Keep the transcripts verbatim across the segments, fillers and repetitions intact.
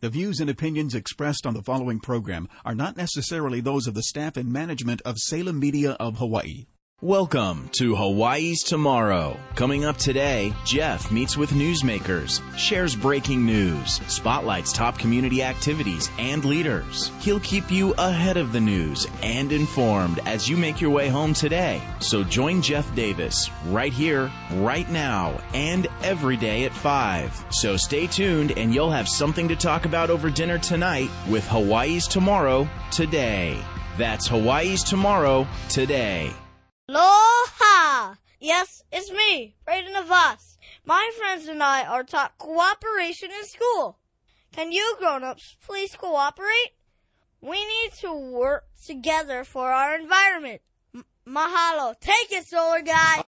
The views and opinions expressed on the following program are not necessarily those of the staff and management of Salem Media of Hawaii. Welcome to Hawaii's Tomorrow. Coming up today, Jeff meets with newsmakers, shares breaking news, spotlights top community activities and leaders. He'll keep you ahead of the news and informed as you make your way home today. So join Jeff Davis right here, right now, and every day at five. So stay tuned and you'll have something to talk about over dinner tonight with Hawaii's Tomorrow today. That's Hawaii's Tomorrow today. Aloha! Yes, it's me, Brayden Navas. My friends and I are taught cooperation in school. Can you grown-ups please cooperate? We need to work together for our environment. M- mahalo. Take it, Solar Guy!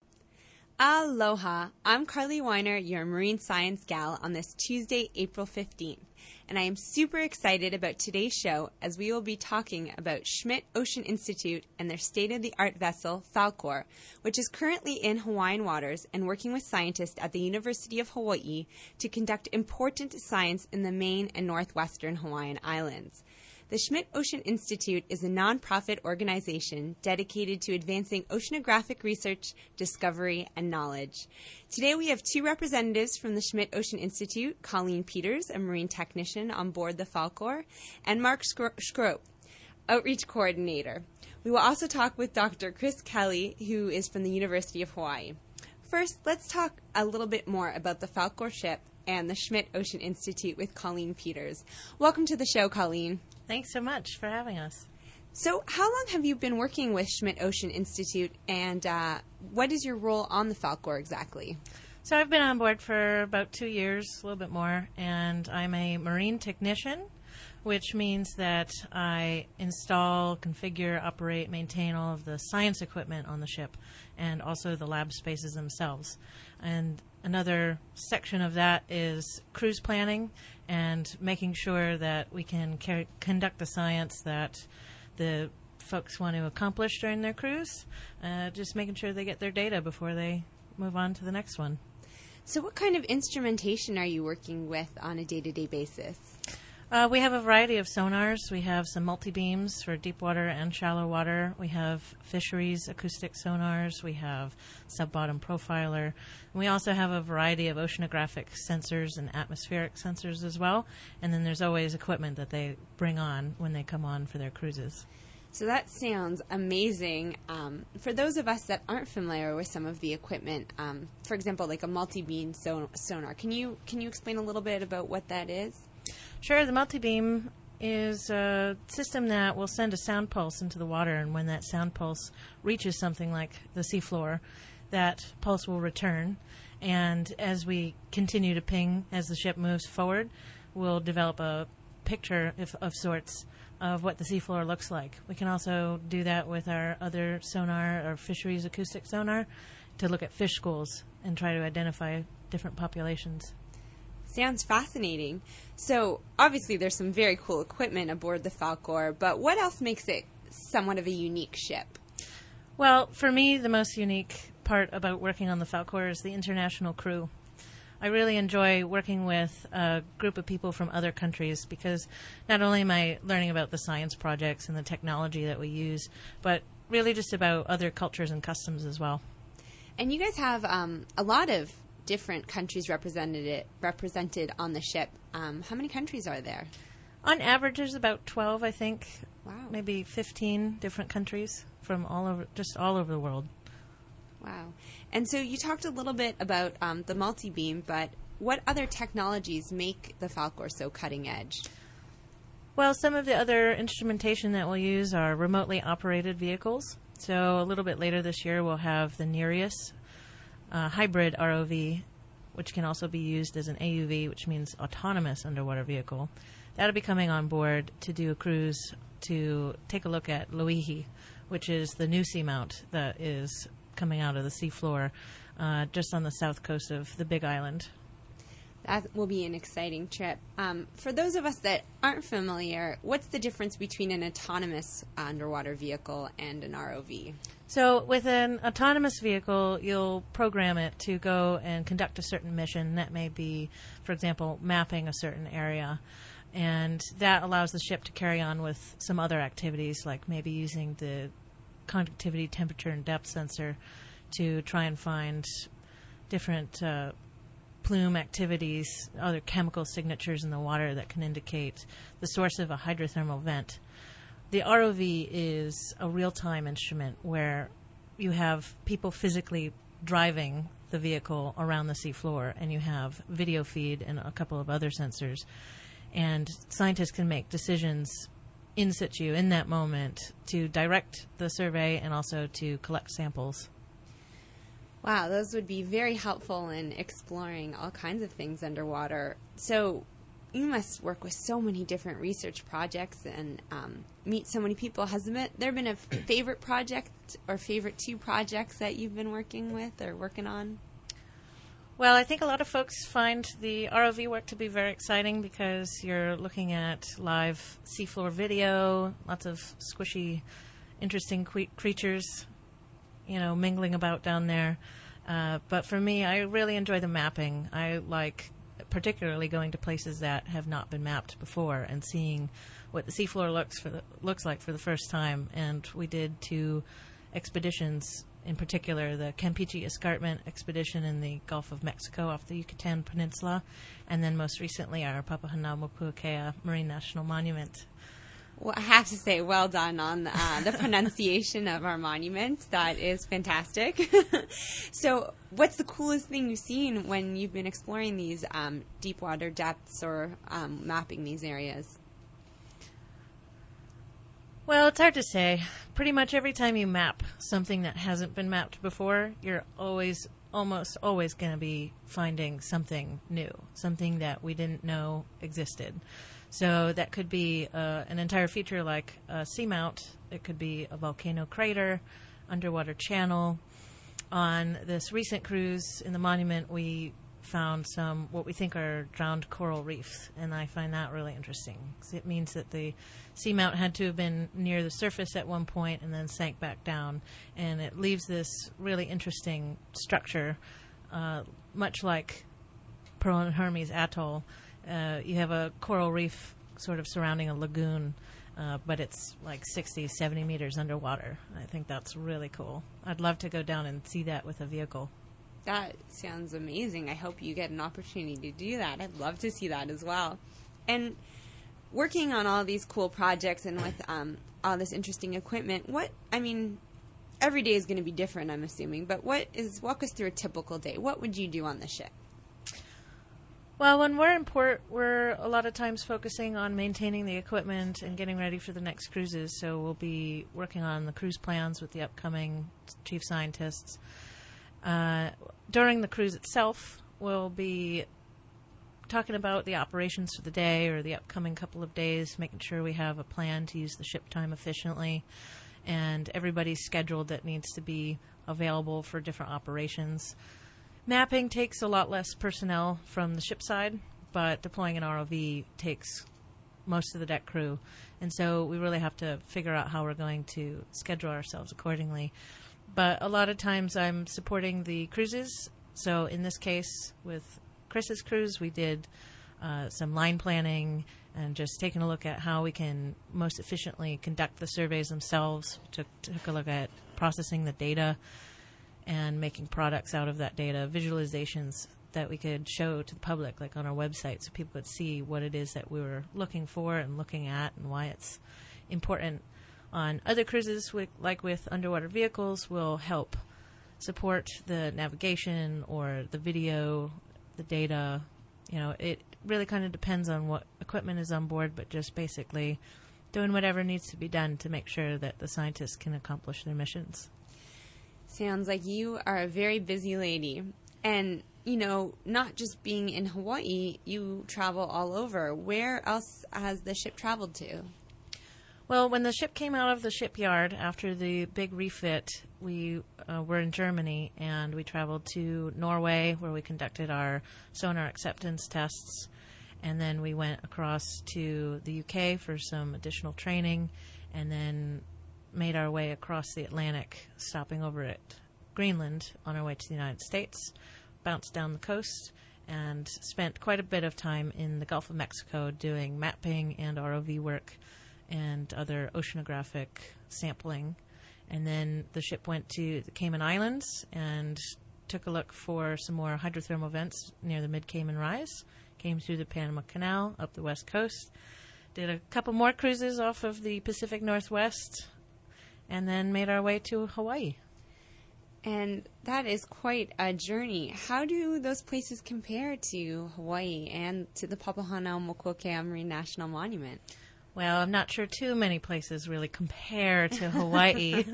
Aloha. I'm Carly Weiner, your marine science gal, on this Tuesday, April fifteenth. And I am super excited about today's show as we will be talking about Schmidt Ocean Institute and their state-of-the-art vessel, Falkor, which is currently in Hawaiian waters and working with scientists at the University of Hawaii to conduct important science in the main and northwestern Hawaiian Islands. The Schmidt Ocean Institute is a nonprofit organization dedicated to advancing oceanographic research, discovery, and knowledge. Today we have two representatives from the Schmidt Ocean Institute, Colleen Peters, a marine technician on board the Falkor, and Mark Schroep, outreach coordinator. We will also talk with Doctor Chris Kelly, who is from the University of Hawaii. First, let's talk a little bit more about the Falkor ship and the Schmidt Ocean Institute with Colleen Peters. Welcome to the show, Colleen. Thanks so much for having us. So how long have you been working with Schmidt Ocean Institute, and uh, what is your role on the Falkor exactly? So I've been on board for about two years, a little bit more, and I'm a marine technician, which means that I install, configure, operate, maintain all of the science equipment on the ship, and also the lab spaces themselves. And another section of that is cruise planning and making sure that we can car- conduct the science that the folks want to accomplish during their cruise, uh, just making sure they get their data before they move on to the next one. So what kind of instrumentation are you working with on a day-to-day basis? Uh, we have a variety of sonars. We have some multi-beams for deep water and shallow water. We have fisheries acoustic sonars. We have sub-bottom profiler. And we also have a variety of oceanographic sensors and atmospheric sensors as well. And then there's always equipment that they bring on when they come on for their cruises. So that sounds amazing. Um, for those of us that aren't familiar with some of the equipment, um, for example, like a multi-beam son- sonar, can you can you explain a little bit about what that is? Sure. The multi-beam is a system that will send a sound pulse into the water, and when that sound pulse reaches something like the seafloor, that pulse will return. And as we continue to ping as the ship moves forward, we'll develop a picture of, of sorts of what the seafloor looks like. We can also do that with our other sonar, or fisheries acoustic sonar, to look at fish schools and try to identify different populations. Sounds fascinating. So obviously there's some very cool equipment aboard the Falkor, but what else makes it somewhat of a unique ship? Well, for me, the most unique part about working on the Falkor is the international crew. I really enjoy working with a group of people from other countries because not only am I learning about the science projects and the technology that we use, but really just about other cultures and customs as well. And you guys have um, a lot of different countries represented represented on the ship. Um, how many countries are there? On average, there's about twelve, I think. Wow. Maybe fifteen different countries from all over, just all over the world. Wow. And so you talked a little bit about um, the multi-beam, but what other technologies make the Falkor so cutting edge? Well, some of the other instrumentation that we'll use are remotely operated vehicles. So a little bit later this year, we'll have the Nereus uh, hybrid R O V, which can also be used as an A U V, which means autonomous underwater vehicle. That'll be coming on board to do a cruise to take a look at Loihi, which is the new seamount that is coming out of the seafloor uh, just on the south coast of the Big Island. That will be an exciting trip. Um, for those of us that aren't familiar, what's the difference between an autonomous underwater vehicle and an R O V? So with an autonomous vehicle, you'll program it to go and conduct a certain mission. That may be, for example, mapping a certain area. And that allows the ship to carry on with some other activities, like maybe using the conductivity, temperature, and depth sensor to try and find different uh, plume activities, other chemical signatures in the water that can indicate the source of a hydrothermal vent. The R O V is a real-time instrument where you have people physically driving the vehicle around the seafloor, and you have video feed and a couple of other sensors. And scientists can make decisions in situ, in that moment, to direct the survey and also to collect samples. Wow, those would be very helpful in exploring all kinds of things underwater. So you must work with so many different research projects and um, meet so many people. Has there been a favorite project or favorite two projects that you've been working with or working on? Well, I think a lot of folks find the R O V work to be very exciting because you're looking at live seafloor video, lots of squishy, interesting que- creatures, you know, mingling about down there. Uh, but for me, I really enjoy the mapping. I like particularly going to places that have not been mapped before and seeing what the seafloor looks for the, looks like for the first time. And we did two expeditions. In particular, the Campeche Escarpment Expedition in the Gulf of Mexico off the Yucatan Peninsula, and then most recently our Papahanaumokuakea Marine National Monument. Well, I have to say, well done on uh, the pronunciation of our monument. That is fantastic. So what's the coolest thing you've seen when you've been exploring these um, deep water depths or um, mapping these areas? Well, it's hard to say. Pretty much every time you map something that hasn't been mapped before, you're always, almost always going to be finding something new, something that we didn't know existed. So that could be uh, an entire feature like a seamount. It could be a volcano crater, underwater channel. On this recent cruise in the monument, we found some what we think are drowned coral reefs, and I find that really interesting. It means that the seamount had to have been near the surface at one point and then sank back down, and it leaves this really interesting structure, uh, much like Pearl and Hermes Atoll. Uh, you have a coral reef sort of surrounding a lagoon, uh, but it's like sixty, seventy meters underwater. I think that's really cool. I'd love to go down and see that with a vehicle. That sounds amazing. I hope you get an opportunity to do that. I'd love to see that as well. And working on all these cool projects and with um, all this interesting equipment, what, I mean, every day is going to be different, I'm assuming, but what is, walk us through a typical day. What would you do on the ship? Well, when we're in port, we're a lot of times focusing on maintaining the equipment and getting ready for the next cruises. So we'll be working on the cruise plans with the upcoming chief scientists. Uh, during the cruise itself, we'll be talking about the operations for the day or the upcoming couple of days, making sure we have a plan to use the ship time efficiently, and everybody's scheduled that needs to be available for different operations. Mapping takes a lot less personnel from the ship side, but deploying an R O V takes most of the deck crew, and so we really have to figure out how we're going to schedule ourselves accordingly. But a lot of times I'm supporting the cruises. So in this case, with Chris's cruise, we did uh, some line planning and just taking a look at how we can most efficiently conduct the surveys themselves. Took, took a look at processing the data and making products out of that data, visualizations that we could show to the public, like on our website, so people could see what it is that we were looking for and looking at and why it's important. On other cruises, like with underwater vehicles, we'll help support the navigation or the video, the data. You know, it really kind of depends on what equipment is on board, but just basically doing whatever needs to be done to make sure that the scientists can accomplish their missions. Sounds like you are a very busy lady. And, you know, not just being in Hawaii, you travel all over. Where else has the ship traveled to? Well, when the ship came out of the shipyard after the big refit, we uh, were in Germany, and we traveled to Norway, where we conducted our sonar acceptance tests, and then we went across to the U K for some additional training, and then made our way across the Atlantic, stopping over at Greenland on our way to the United States, bounced down the coast, and spent quite a bit of time in the Gulf of Mexico doing mapping and R O V work and other oceanographic sampling. And then the ship went to the Cayman Islands and took a look for some more hydrothermal vents near the Mid-Cayman Rise, came through the Panama Canal up the west coast, did a couple more cruises off of the Pacific Northwest, and then made our way to Hawaii. And that is quite a journey. How do those places compare to Hawaii and to the Papahanaumokuakea Marine National Monument? Well, I'm not sure too many places really compare to Hawaii.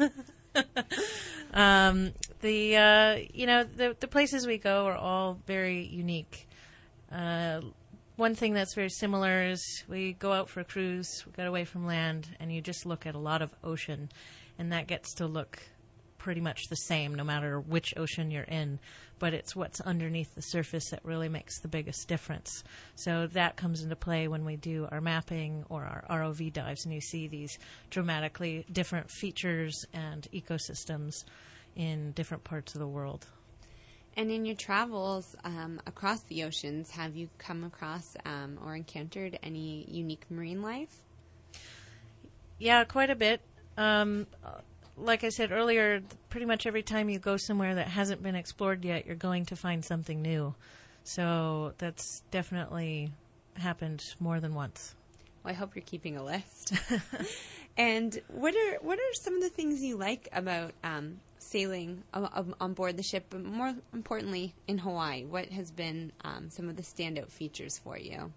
um, the uh, you know the the places we go are all very unique. Uh, one thing that's very similar is we go out for a cruise, we get away from land, and you just look at a lot of ocean, and that gets to look pretty much the same no matter which ocean you're in, but it's what's underneath the surface that really makes the biggest difference. So that comes into play when we do our mapping or our R O V dives, and you see these dramatically different features and ecosystems in different parts of the world. And in your travels um, across the oceans, have you come across um, or encountered any unique marine life? Yeah, quite a bit. Um, like I said earlier, pretty much every time you go somewhere that hasn't been explored yet, you're going to find something new. So that's definitely happened more than once. Well, I hope you're keeping a list. And what are what are some of the things you like about um, sailing on, on board the ship, but more importantly in Hawaii? What has been um, some of the standout features for you?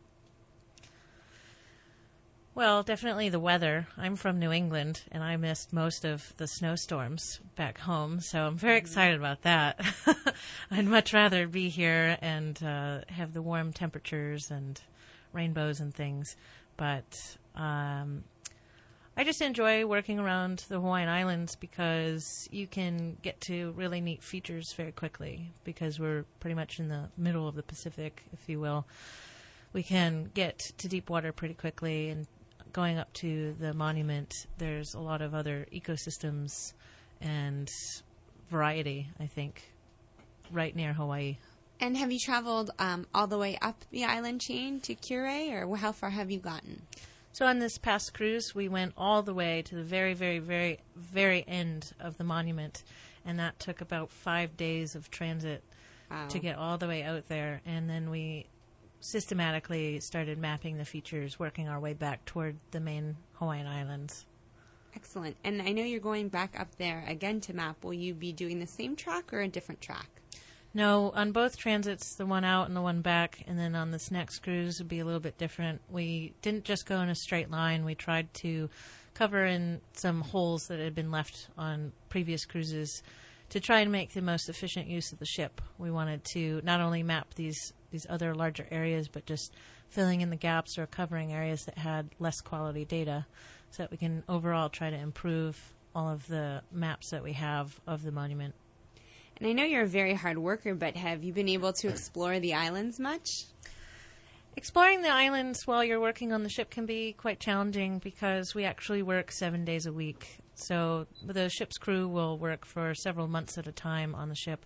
Well, definitely the weather. I'm from New England, and I missed most of the snowstorms back home, so I'm very excited about that. I'd much rather be here and uh, have the warm temperatures and rainbows and things, but um, I just enjoy working around the Hawaiian Islands because you can get to really neat features very quickly because we're pretty much in the middle of the Pacific, if you will. We can get to deep water pretty quickly, and going up to the monument, there's a lot of other ecosystems and variety, I think, right near Hawaii. And have you traveled um, all the way up the island chain to Kure, or how far have you gotten? So on this past cruise, we went all the way to the very, very, very, very end of the monument, and that took about five days of transit wow. to get all the way out there. And then we systematically started mapping the features, working our way back toward the main Hawaiian Islands. Excellent. And I know you're going back up there again to map. Will you be doing the same track or a different track? No, on both transits, the one out and the one back, and then on this next cruise would be a little bit different. We didn't just go in a straight line. We tried to cover in some holes that had been left on previous cruises to try and make the most efficient use of the ship. We wanted to not only map these these other larger areas, but just filling in the gaps or covering areas that had less quality data so that we can overall try to improve all of the maps that we have of the monument. And I know you're a very hard worker, but have you been able to explore the islands much? Exploring the islands while you're working on the ship can be quite challenging because we actually work seven days a week. So the ship's crew will work for several months at a time on the ship.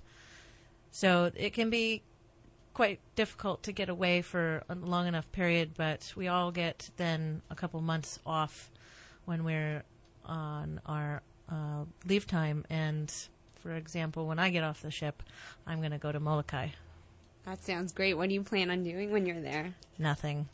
So it can be quite difficult to get away for a long enough period, but we all get then a couple months off when we're on our uh, leave time. And for example, when I get off the ship, I'm going to go to Molokai. That sounds great. What do you plan on doing when you're there? Nothing.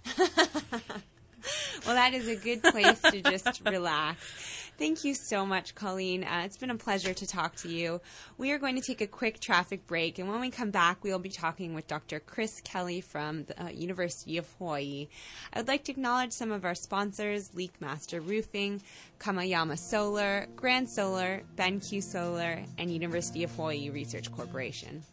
Well, that is a good place to just relax. Thank you so much, Colleen. Uh, it's been a pleasure to talk to you. We are going to take a quick traffic break, and when we come back, we'll be talking with Doctor Chris Kelly from the uh, University of Hawaii. I would like to acknowledge some of our sponsors, Leakmaster Roofing, Kamayama Solar, Grand Solar, BenQ Solar, and University of Hawaii Research Corporation.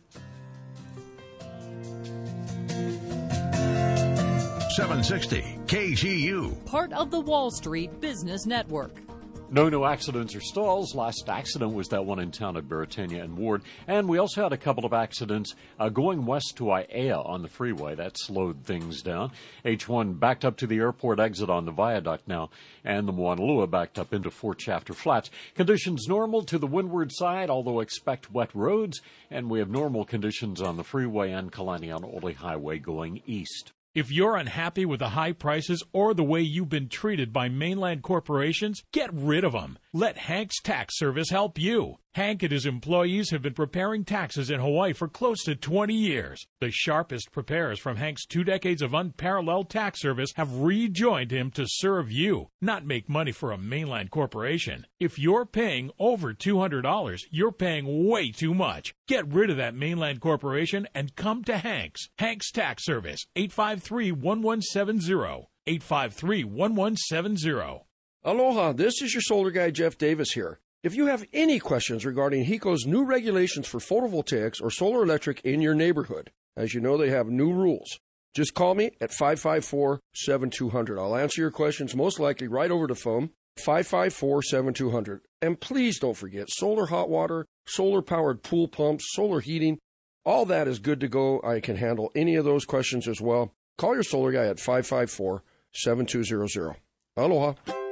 seven sixty K G U. Part of the Wall Street Business Network. No, no accidents or stalls. Last accident was that one in town at Baratania and Ward. And we also had a couple of accidents uh, going west to Aiea on the freeway. That slowed things down. H one backed up to the airport exit on the viaduct now, and the Moanalua backed up into Fort Shafter Flats. Conditions normal to the windward side, although expect wet roads. And we have normal conditions on the freeway and Kalani on Ole Highway going east. If you're unhappy with the high prices or the way you've been treated by mainland corporations, get rid of them. Let Hank's Tax Service help you. Hank and his employees have been preparing taxes in Hawaii for close to twenty years. The sharpest preparers from Hank's two decades of unparalleled tax service have rejoined him to serve you, not make money for a mainland corporation. If you're paying over two hundred dollars, you're paying way too much. Get rid of that mainland corporation and come to Hank's. Hank's Tax Service, eight five three, one one seven zero, eight five three, one one seven zero. Aloha, this is your solar guy, Jeff Davis here. If you have any questions regarding HECO's new regulations for photovoltaics or solar electric in your neighborhood, as you know, they have new rules. Just call me at five five four, seven two zero zero. I'll answer your questions most likely right over the phone, five five four, seven two zero zero. And please don't forget, solar hot water, solar-powered pool pumps, solar heating, all that is good to go. I can handle any of those questions as well. Call your solar guy at five five four, seven two zero zero. Aloha.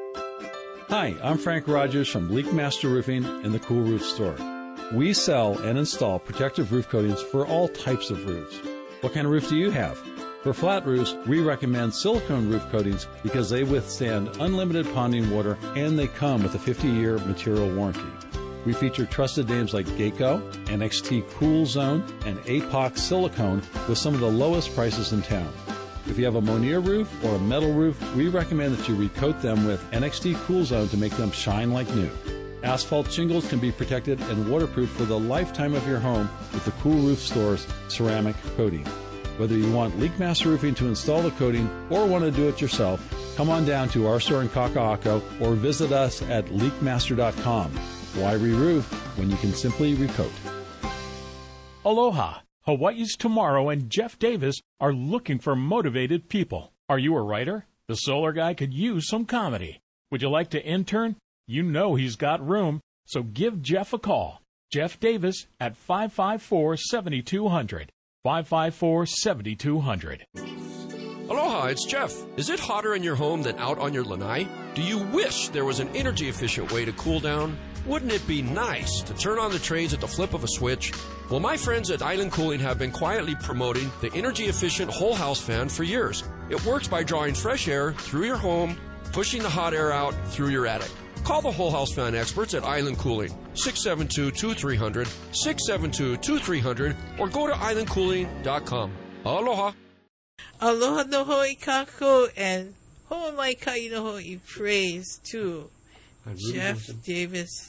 Hi, I'm Frank Rogers from Leak Master Roofing and the Cool Roof Store. We sell and install protective roof coatings for all types of roofs. What kind of roof do you have? For flat roofs, we recommend silicone roof coatings because they withstand unlimited ponding water and they come with a fifty-year material warranty. We feature trusted names like Geico, N X T Cool Zone, and A P O C Silicone with some of the lowest prices in town. If you have a Monier roof or a metal roof, we recommend that you recoat them with N X T Cool Zone to make them shine like new. Asphalt shingles can be protected and waterproof for the lifetime of your home with the Cool Roof Store's ceramic coating. Whether you want Leak Master Roofing to install the coating or want to do it yourself, come on down to our store in Kaka'ako or visit us at leak master dot com. Why re-roof when you can simply recoat? Aloha! Hawaii's Tomorrow and Jeff Davis are looking for motivated people. Are you a writer? The Solar Guy could use some comedy. Would you like to intern? You know he's got room, so give Jeff a call. Jeff Davis at five five four, seven two zero zero. five five four, seven two zero zero. Aloha, it's Jeff. Is it hotter in your home than out on your lanai? Do you wish there was an energy-efficient way to cool down? Wouldn't it be nice to turn on the trades at the flip of a switch? Well, my friends at Island Cooling have been quietly promoting the energy-efficient whole house fan for years. It works by drawing fresh air through your home, pushing the hot air out through your attic. Call the whole house fan experts at Island Cooling, six seven two, two three zero zero, six seven two, two three zero zero, or go to island cooling dot com. Aloha. Aloha no hoi kako, and ho mai kai no hoi praise too. Really Jeff Davis.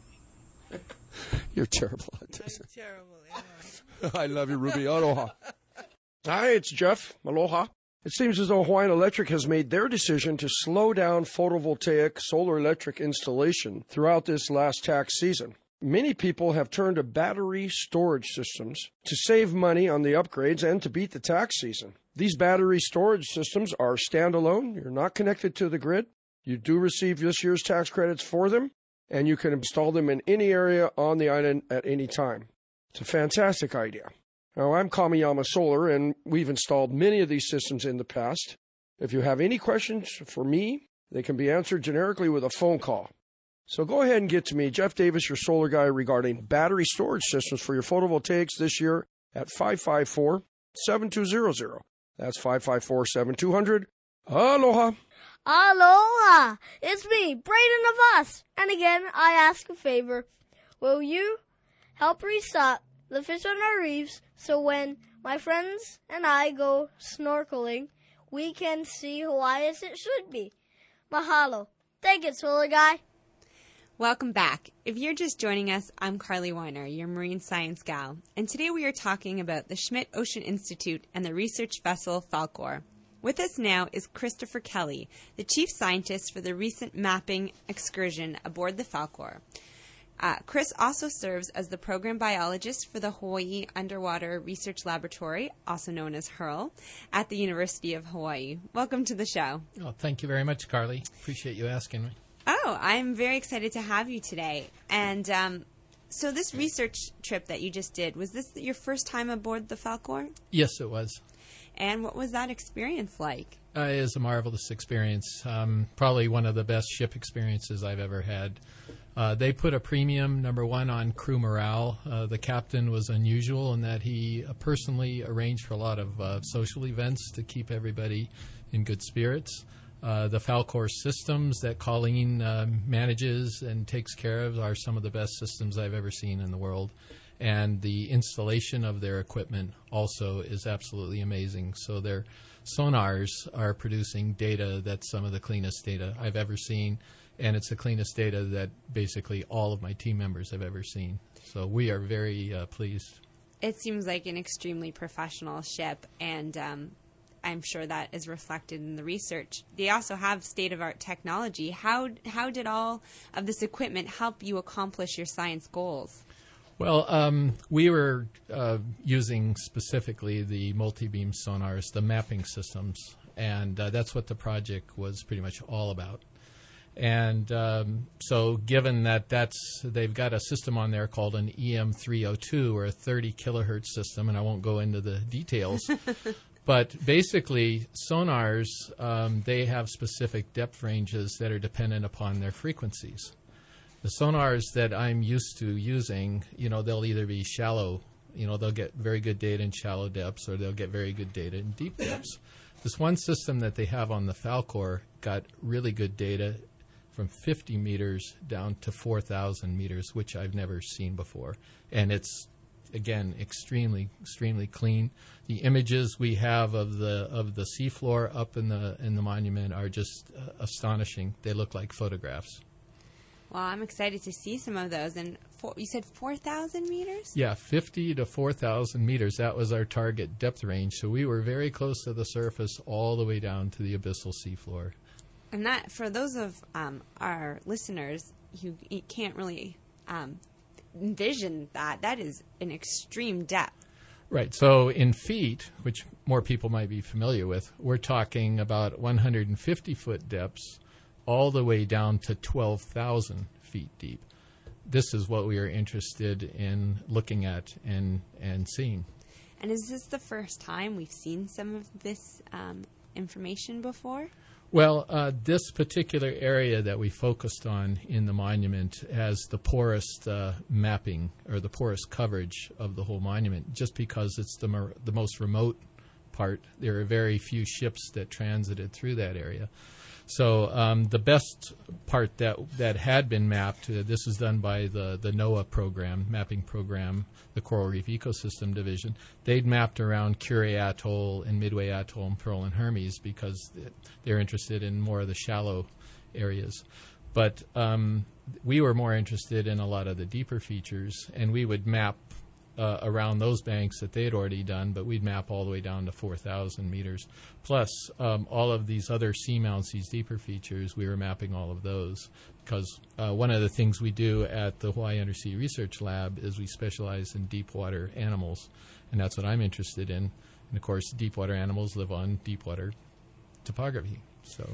You're terrible. I'm terrible. I love you, Ruby. Aloha. Hi, it's Jeff. Aloha. It seems as though Hawaiian Electric has made their decision to slow down photovoltaic solar electric installation throughout this last tax season. Many people have turned to battery storage systems to save money on the upgrades and to beat the tax season. These battery storage systems are standalone. You're not connected to the grid. You do receive this year's tax credits for them, and you can install them in any area on the island at any time. It's a fantastic idea. Now, I'm Kamiyama Solar, and we've installed many of these systems in the past. If you have any questions for me, they can be answered generically with a phone call. So go ahead and get to me, Jeff Davis, your solar guy, regarding battery storage systems for your photovoltaics this year at five five four, seven two zero zero. That's five five four, seven two zero zero. Aloha. Aloha! It's me, Braden of Us. And again, I ask a favor. Will you help restock the fish on our reefs so when my friends and I go snorkeling, we can see Hawaii as it should be? Mahalo. Thank you, Solar Guy. Welcome back. If you're just joining us, I'm Carly Weiner, your marine science gal, and today we are talking about the Schmidt Ocean Institute and the research vessel Falkor. With us now is Christopher Kelly, the chief scientist for the recent mapping excursion aboard the Falkor. Uh, Chris also serves as the program biologist for the Hawaii Underwater Research Laboratory, also known as HURL, at the University of Hawaii. Welcome to the show. Oh, thank you very much, Carly. Appreciate you asking me. Oh, I'm very excited to have you today. And um, so this research trip that you just did, was this your first time aboard the Falkor? Yes, it was. And what was that experience like? Uh, it was a marvelous experience. Um, probably one of the best ship experiences I've ever had. Uh, they put a premium, number one, on crew morale. Uh, the captain was unusual in that he uh, personally arranged for a lot of uh, social events to keep everybody in good spirits. Uh, the Falkor systems that Colleen uh, manages and takes care of are some of the best systems I've ever seen in the world. And the installation of their equipment also is absolutely amazing. So their sonars are producing data that's some of the cleanest data I've ever seen. And it's the cleanest data that basically all of my team members have ever seen. So we are very uh, pleased. It seems like an extremely professional ship, and um, I'm sure that is reflected in the research. They also have state-of-art technology. How how did all of this equipment help you accomplish your science goals? Well, um, we were uh, using specifically the multi-beam sonars, the mapping systems, and uh, that's what the project was pretty much all about. And um, so given that that's, they've got a system on there called an E M three oh two, or a thirty kilohertz system, and I won't go into the details. But basically, sonars, um, they have specific depth ranges that are dependent upon their frequencies. The sonars that I'm used to using, you know, they'll either be shallow, you know, they'll get very good data in shallow depths, or they'll get very good data in deep depths. This one system that they have on the Falkor got really good data from fifty meters down to four thousand meters, which I've never seen before. And it's, again, extremely, extremely clean. The images we have of the of the seafloor up in the in the monument are just uh, astonishing. They look like photographs. Well, I'm excited to see some of those. And four, you said four thousand meters? Yeah, fifty to four thousand meters. That was our target depth range. So we were very close to the surface all the way down to the abyssal seafloor. And that, for those of um, our listeners who can't really um, envision that, that is an extreme depth. Right. So in feet, which more people might be familiar with, we're talking about one hundred fifty foot depths all the way down to twelve thousand feet deep. This is what we are interested in looking at and, and seeing. And is this the first time we've seen some of this um, information before? Well, uh, this particular area that we focused on in the monument has the poorest uh, mapping, or the poorest coverage of the whole monument, just because it's the, mer- the most remote part. There are very few ships that transited through that area. So um, the best part that that had been mapped, uh, this is done by the, the NOAA program, mapping program, the Coral Reef Ecosystem Division. They'd mapped around Curie Atoll and Midway Atoll and Pearl and Hermes because they're interested in more of the shallow areas. But um, we were more interested in a lot of the deeper features, and we would map Uh, around those banks that they had already done, but we'd map all the way down to four thousand meters. Plus, um, all of these other seamounts, these deeper features, we were mapping all of those because uh, one of the things we do at the Hawaii Undersea Research Lab is we specialize in deep water animals, and that's what I'm interested in. And, of course, deep water animals live on deep water topography. So.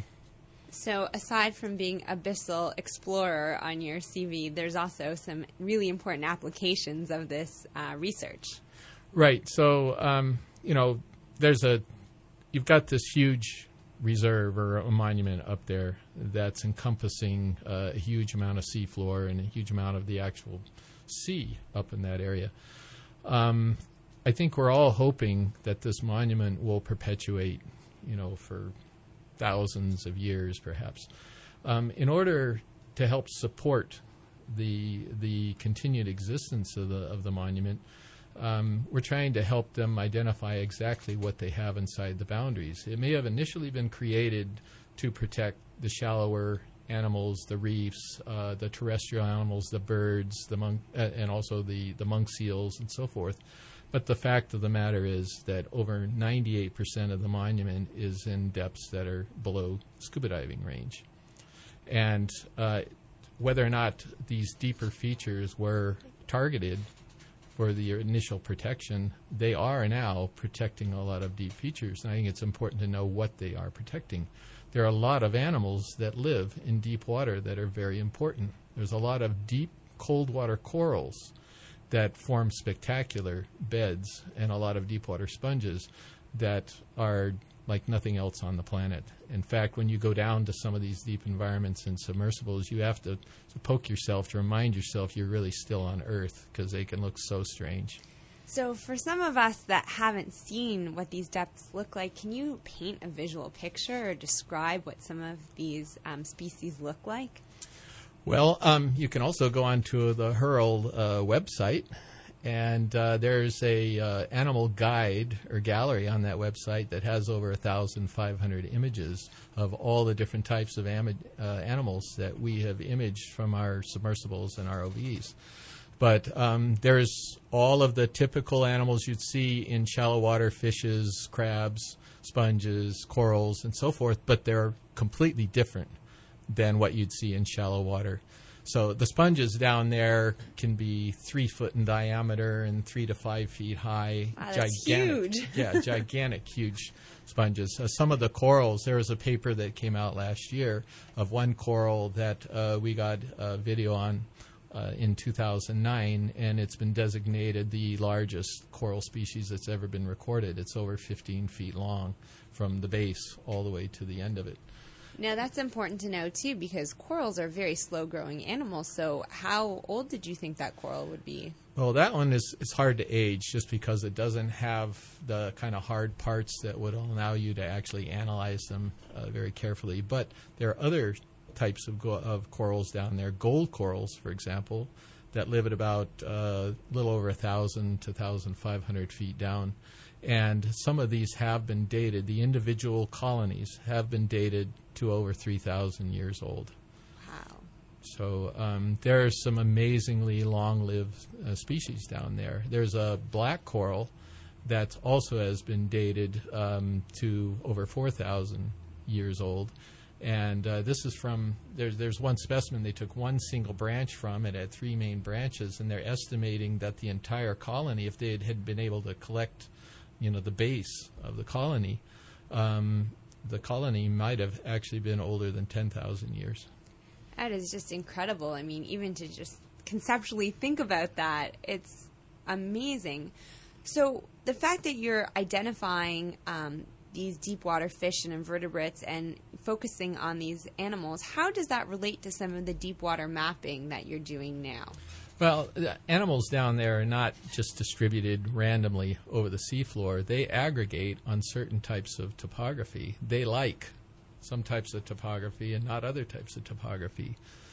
So aside from being abyssal explorer on your C V, there's also some really important applications of this uh, research. Right. So, um, you know, there's a, you've got this huge reserve or a monument up there that's encompassing uh, a huge amount of seafloor and a huge amount of the actual sea up in that area. Um, I think we're all hoping that this monument will perpetuate, you know, for thousands of years, perhaps. Um, in order to help support the the continued existence of the of the monument, um, we're trying to help them identify exactly what they have inside the boundaries. It may have initially been created to protect the shallower animals, the reefs, uh, the terrestrial animals, the birds, the monk, uh, and also the the monk seals and so forth. But the fact of the matter is that over ninety-eight percent of the monument is in depths that are below scuba diving range. And uh, whether or not these deeper features were targeted for the initial protection, they are now protecting a lot of deep features. And I think it's important to know what they are protecting. There are a lot of animals that live in deep water that are very important. There's a lot of deep cold water corals that form spectacular beds, and a lot of deep water sponges that are like nothing else on the planet. In fact, when you go down to some of these deep environments and submersibles, you have to, to poke yourself to remind yourself you're really still on Earth, because they can look so strange. So for some of us that haven't seen what these depths look like, can you paint a visual picture or describe what some of these um, species look like? Well, um, you can also go onto the Hurl uh, website, and uh, there's a uh, animal guide or gallery on that website that has over one thousand five hundred images of all the different types of am- uh, animals that we have imaged from our submersibles and R O Vs. But um, there's all of the typical animals you'd see in shallow water: fishes, crabs, sponges, corals, and so forth, but they're completely different than what you'd see in shallow water. So the sponges down there can be three foot in diameter and three to five feet high. Wow, that's gigantic, huge. yeah, gigantic, huge sponges. Uh, some of the corals, there was a paper that came out last year of one coral that uh, we got a video on uh, in two thousand nine, and it's been designated the largest coral species that's ever been recorded. It's over fifteen feet long from the base all the way to the end of it. Now, that's important to know, too, because corals are very slow-growing animals. So how old did you think that coral would be? Well, that one is it's hard to age just because it doesn't have the kind of hard parts that would allow you to actually analyze them uh, very carefully. But there are other types of, go- of corals down there, gold corals, for example, that live at about uh, a little over one thousand to one thousand five hundred feet down. And some of these have been dated. The individual colonies have been dated to over three thousand years old. Wow. So um, there are some amazingly long-lived uh, species down there. There's a black coral that also has been dated um, to over four thousand years old. And uh, this is from, there's, there's one specimen they took one single branch from. It had three main branches, and they're estimating that the entire colony, if they had, had been able to collect, you know, the base of the colony, um, the colony might have actually been older than ten thousand years. That is just incredible. I mean, even to just conceptually think about that, it's amazing. So the fact that you're identifying um, these deep water fish and invertebrates and focusing on these animals, how does that relate to some of the deep water mapping that you're doing now? Well, the animals down there are not just distributed randomly over the seafloor. They aggregate on certain types of topography. They like some types of topography and not other types of topography.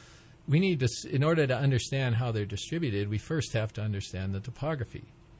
We need to, in order to understand how they're distributed, we first have to understand the topography.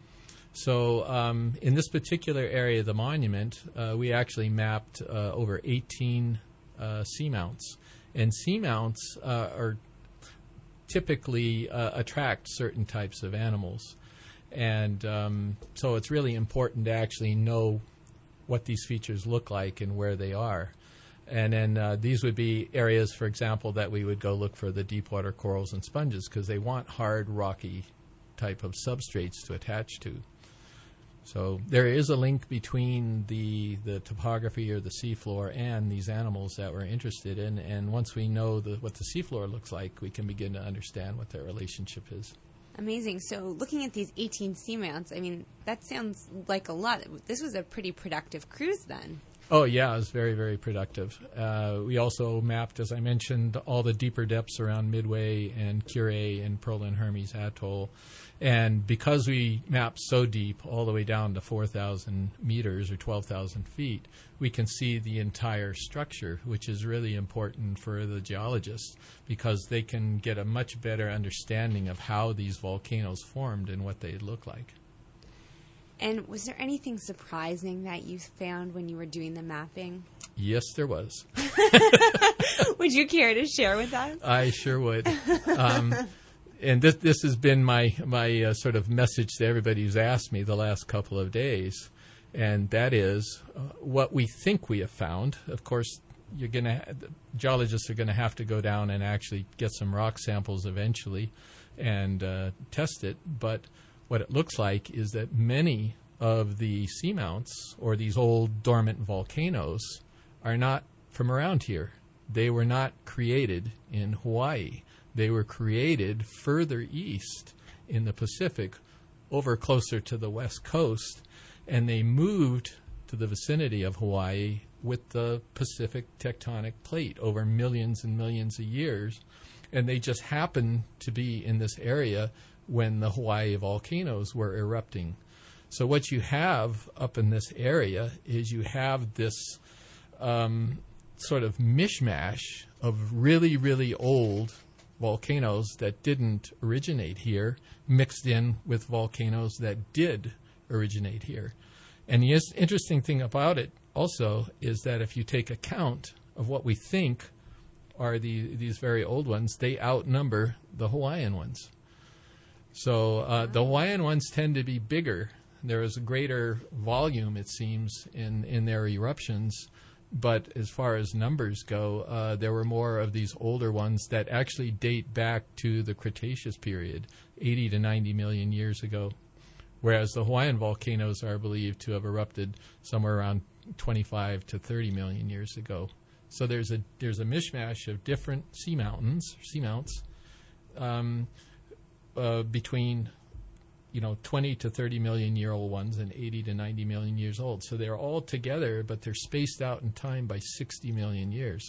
So um, in this particular area of the monument, uh, we actually mapped uh, over eighteen uh, seamounts. And seamounts uh, are typically uh, attract certain types of animals. And um, so it's really important to actually know what these features look like and where they are. And then uh, these would be areas, for example, that we would go look for the deep water corals and sponges because they want hard, rocky type of substrates to attach to. So there is a link between the the topography or the seafloor and these animals that we're interested in. And once we know the, what the seafloor looks like, we can begin to understand what their relationship is. Amazing. So looking at these eighteen seamounts, I mean, that sounds like a lot. This was a pretty productive cruise then. Oh, yeah, it was very, very productive. Uh, we also mapped, as I mentioned, all the deeper depths around Midway and Kure and Pearl and Hermes Atoll. And because we mapped so deep, all the way down to four thousand meters or twelve thousand feet, we can see the entire structure, which is really important for the geologists because they can get a much better understanding of how these volcanoes formed and what they look like. And was there anything surprising that you found when you were doing the mapping? Yes, there was. Would you care to share with us? I sure would. Um, and this this has been my my uh, sort of message to everybody who's asked me the last couple of days, and that is uh, what we think we have found. Of course, you're going to geologists are going to have to go down and actually get some rock samples eventually and uh, test it, but what it looks like is that many of the seamounts, or these old dormant volcanoes, are not from around here. They were not created in Hawaii. They were created further east in the Pacific, over closer to the west coast, and they moved to the vicinity of Hawaii with the Pacific tectonic plate over millions and millions of years. And they just happened to be in this area when the Hawaii volcanoes were erupting. So what you have up in this area is you have this um, sort of mishmash of really, really old volcanoes that didn't originate here, mixed in with volcanoes that did originate here. And the is- interesting thing about it also is that if you take account of what we think are the, these very old ones, they outnumber the Hawaiian ones. So uh, the Hawaiian ones tend to be bigger. There is a greater volume, it seems, in, in their eruptions. But as far as numbers go, uh, there were more of these older ones that actually date back to the Cretaceous period, eighty to ninety million years ago, whereas the Hawaiian volcanoes are believed to have erupted somewhere around twenty-five to thirty million years ago. So there's a there's a mishmash of different sea mountains, seamounts, um, uh, between you know, twenty to thirty million year old ones and eighty to ninety million years old. So they're all together, but they're spaced out in time by sixty million years.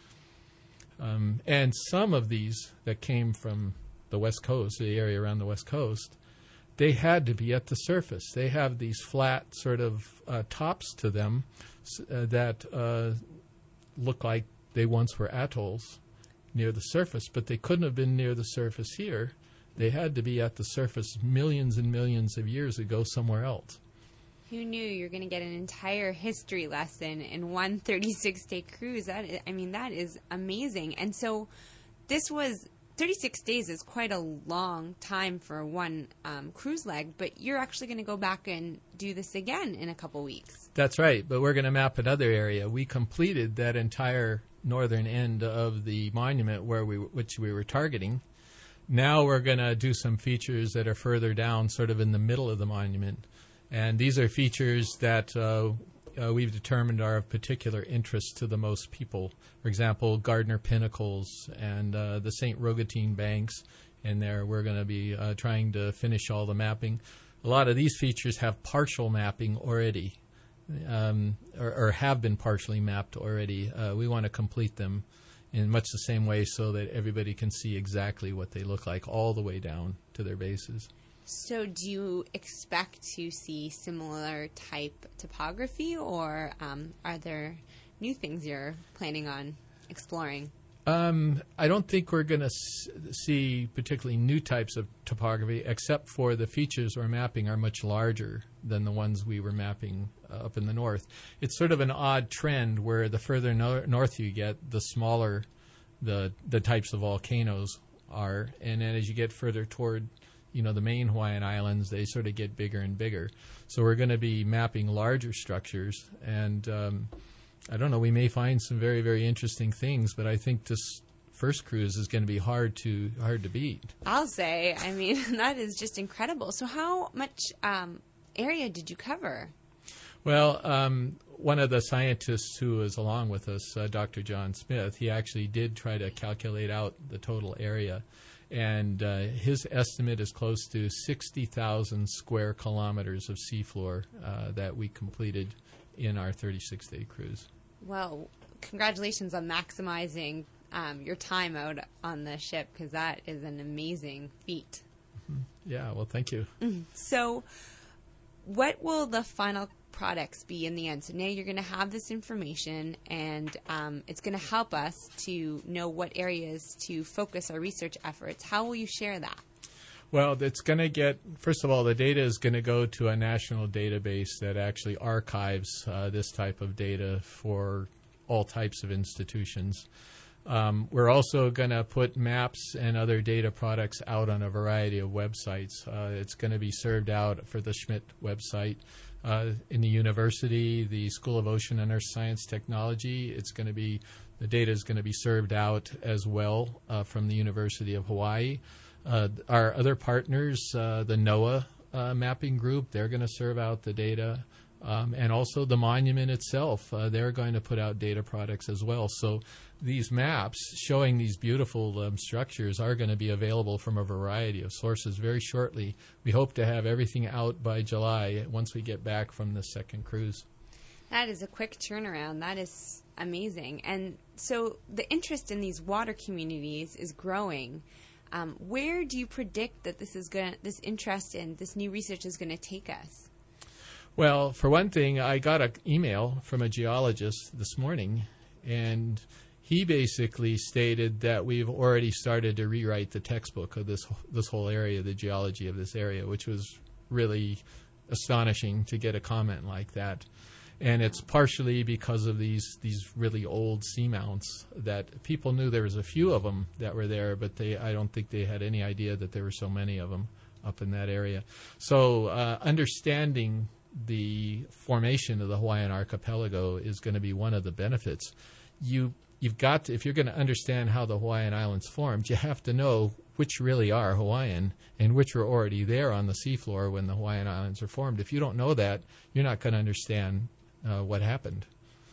Um, and some of these that came from the West Coast, the area around the West Coast, they had to be at the surface. They have these flat sort of uh, tops to them uh, that uh, look like they once were atolls near the surface, but they couldn't have been near the surface here. They had to be at the surface millions and millions of years ago somewhere else. Who knew you're going to get an entire history lesson in one thirty-six day cruise? That is, I mean, that is amazing. And so this was, thirty-six days is quite a long time for one um, cruise leg, but you're actually going to go back and do this again in a couple weeks. That's right, but we're going to map another area. We completed that entire northern end of the monument where we, which we were targeting. Now we're going to do some features that are further down, sort of in the middle of the monument. And these are features that uh, uh, we've determined are of particular interest to the most people. For example, Gardner Pinnacles and uh, the Saint Rogatine Banks. And there we're going to be uh, trying to finish all the mapping. A lot of these features have partial mapping already, um, or, or have been partially mapped already. Uh, we want to complete them in much the same way so that everybody can see exactly what they look like all the way down to their bases. So do you expect to see similar type topography, or um, are there new things you're planning on exploring? Um, I don't think we're going to s- see particularly new types of topography, except for the features we're mapping are much larger than the ones we were mapping uh, up in the north. It's sort of an odd trend where the further no- north you get, the smaller the the types of volcanoes are, and then as you get further toward, you know, the main Hawaiian Islands, they sort of get bigger and bigger. So we're going to be mapping larger structures, and um, I don't know, we may find some very, very interesting things, but I think this first cruise is going to be hard to hard to beat. I'll say, I mean, that is just incredible. So how much um, area did you cover? Well, um, one of the scientists who was along with us, uh, Doctor John Smith, he actually did try to calculate out the total area. And uh, his estimate is close to sixty thousand square kilometers of seafloor uh, that we completed in our thirty-six day cruise. Well, congratulations on maximizing um, your time out on the ship, because that is an amazing feat. Mm-hmm. Yeah, well, thank you. Mm-hmm. So what will the final products be in the end? So now you're going to have this information, and um, it's going to help us to know what areas to focus our research efforts. How will you share that? Well, it's going to get, first of all, the data is going to go to a national database that actually archives uh, this type of data for all types of institutions. Um, we're also going to put maps and other data products out on a variety of websites. Uh, it's going to be served out for the Schmidt website. Uh, in the university, the School of Ocean and Earth Science Technology, it's going to be, the data is going to be served out as well uh, from the University of Hawaii. Uh, our other partners, uh, the NOAA uh, mapping group. They're going to serve out the data. Um, and also the monument itself, uh, they're going to put out data products as well. So these maps showing these beautiful um, structures are going to be available from a variety of sources very shortly. We hope to have everything out by July once we get back from the second cruise. That is a quick turnaround. That is amazing. And so the interest in these water communities is growing. Um, where do you predict that this is going, this interest in this new research is going to take us? Well, for one thing, I got an email from a geologist this morning, and he basically stated that we've already started to rewrite the textbook of this this whole area, the geology of this area, which was really astonishing to get a comment like that. And it's partially because of these these really old seamounts that people knew there was a few of them that were there, but they I don't think they had any idea that there were so many of them up in that area. So uh, understanding the formation of the Hawaiian archipelago is going to be one of the benefits. You, you've got to, if you're going to understand how the Hawaiian Islands formed, you have to know which really are Hawaiian and which were already there on the seafloor when the Hawaiian Islands were formed. If you don't know that, you're not going to understand uh, what happened.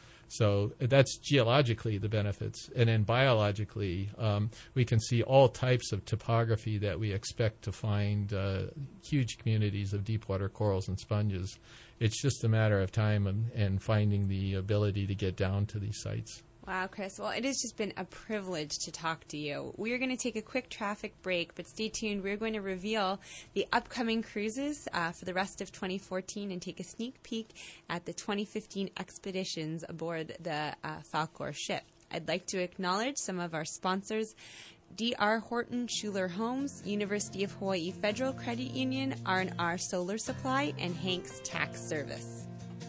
So that's geologically the benefits. And then biologically, um, we can see all types of topography that we expect to find uh, huge communities of deep water corals and sponges. It's just a matter of time and, and finding the ability to get down to these sites. Wow, Chris. Well, it has just been a privilege to talk to you. We are going to take a quick traffic break, but stay tuned. We're going to reveal the upcoming cruises uh, for the rest of twenty fourteen and take a sneak peek at the twenty fifteen expeditions aboard the uh, Falkor ship. I'd like to acknowledge some of our sponsors: D R Horton Schuler Homes, University of Hawaii Federal Credit Union, R and R Solar Supply, and Hanks Tax Service.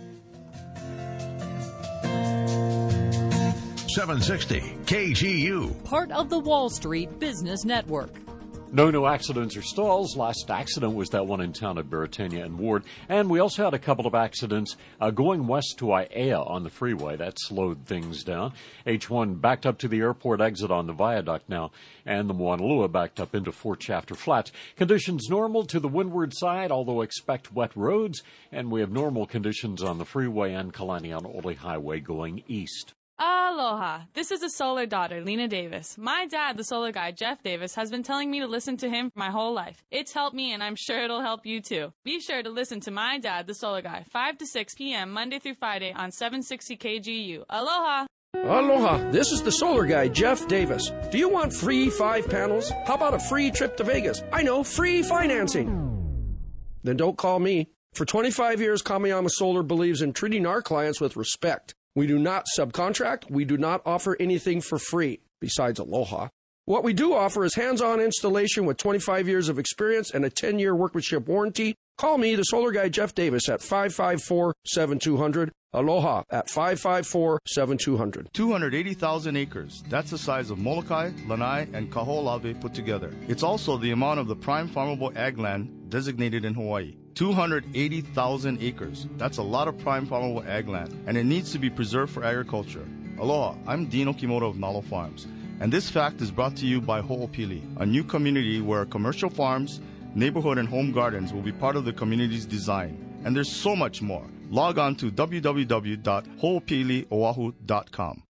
seven sixty K G U. Part of the Wall Street Business Network. No new accidents or stalls. Last accident was that one in town at Beretania and Ward. And we also had a couple of accidents uh, going west to Aiea on the freeway. That slowed things down. H one backed up to the airport exit on the viaduct now, and the Moanalua backed up into Fort Shafter Flats. Conditions normal to the windward side, although expect wet roads. And we have normal conditions on the freeway and Kalani on Ole Highway going east. Aloha. This is a solar daughter, Lena Davis. My dad, the solar guy, Jeff Davis, has been telling me to listen to him my whole life. It's helped me, and I'm sure it'll help you too. Be sure to listen to my dad, the solar guy, five to six p.m. Monday through Friday on seven sixty K G U. Aloha. Aloha. This is the solar guy, Jeff Davis. Do you want free five panels? How about a free trip to Vegas? I know, free financing. Then don't call me. For twenty-five years, Kamiyama Solar believes in treating our clients with respect. We do not subcontract. We do not offer anything for free, besides Aloha. What we do offer is hands-on installation with twenty-five years of experience and a ten-year workmanship warranty. Call me, the solar guy, Jeff Davis, at five five four, seven two zero zero. Aloha at five five four, seven two zero zero. two hundred eighty thousand acres. That's the size of Molokai, Lanai, and Kaho'olawe put together. It's also the amount of the prime farmable ag land designated in Hawaii. two hundred eighty thousand acres. That's a lot of prime farmable ag land, and it needs to be preserved for agriculture. Aloha, I'm Dean Okimoto of Nalo Farms, and this fact is brought to you by Ho'opili, a new community where commercial farms, neighborhood, and home gardens will be part of the community's design. And there's so much more. Log on to w w w dot ho'opili oahu dot com.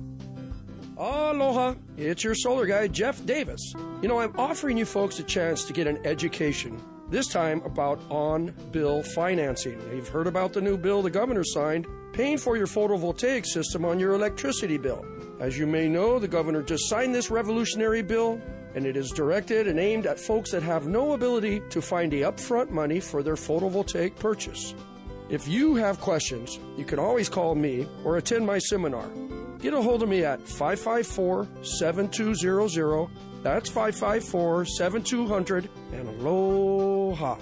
Aloha, it's your solar guy, Jeff Davis. You know, I'm offering you folks a chance to get an education, this time about on-bill financing. You've heard about the new bill the governor signed, paying for your photovoltaic system on your electricity bill. As you may know, the governor just signed this revolutionary bill, and it is directed and aimed at folks that have no ability to find the upfront money for their photovoltaic purchase. If you have questions, you can always call me or attend my seminar. Get a hold of me at five five four, seven two zero zero. That's five five four, seven two zero zero, and aloha.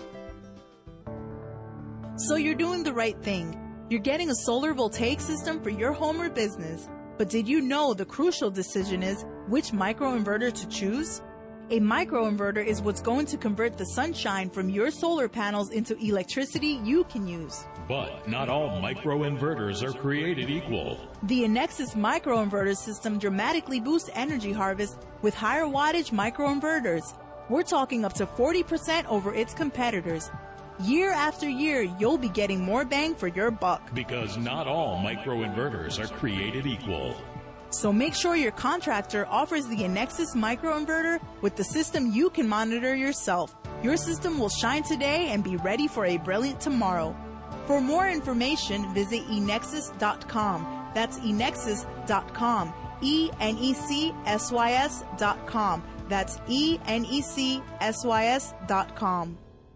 So you're doing the right thing. You're getting a solar voltaic system for your home or business. But did you know the crucial decision is which microinverter to choose? A microinverter is what's going to convert the sunshine from your solar panels into electricity you can use. But not all microinverters are created equal. The Enexis microinverter system dramatically boosts energy harvest with higher wattage microinverters. We're talking up to forty percent over its competitors. Year after year, you'll be getting more bang for your buck. Because not all microinverters are created equal. So make sure your contractor offers the Enexis microinverter with the system you can monitor yourself. Your system will shine today and be ready for a brilliant tomorrow. For more information, visit enexis dot com. That's enexis dot com. E N E C S Y S dot com. That's E N E C S Y S dot com.